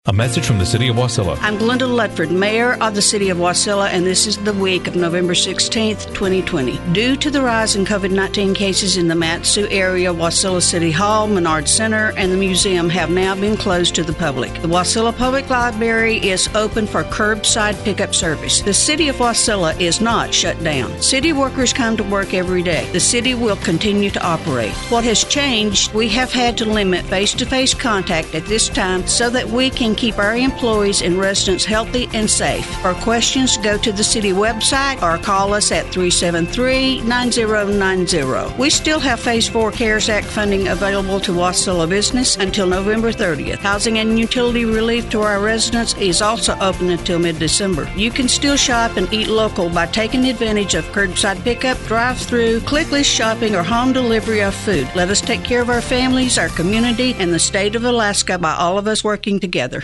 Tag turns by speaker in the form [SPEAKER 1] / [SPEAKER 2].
[SPEAKER 1] A message from the City of Wasilla.
[SPEAKER 2] I'm Glenda Ludford, Mayor of the City of Wasilla, and this is the week of November 16th, 2020. Due to the rise in COVID-19 cases in the Mat-Su area, Wasilla City Hall, Menard Center, and the museum have now been closed to the public. The Wasilla Public Library is open for curbside pickup service. The City of Wasilla is not shut down. City workers come to work every day. The city will continue to operate. What has changed, we have had to limit face-to-face contact at this time so that we can keep our employees and residents healthy and safe. For questions, go to the city website or call us at 373-9090. We still have Phase 4 CARES Act funding available to Wasilla business until November 30th. Housing and utility relief to our residents is also open until mid-December. You can still shop and eat local by taking advantage of curbside pickup, drive-through, clickless shopping, or home delivery of food. Let us take care of our families, our community, and the state of Alaska by all of us working together.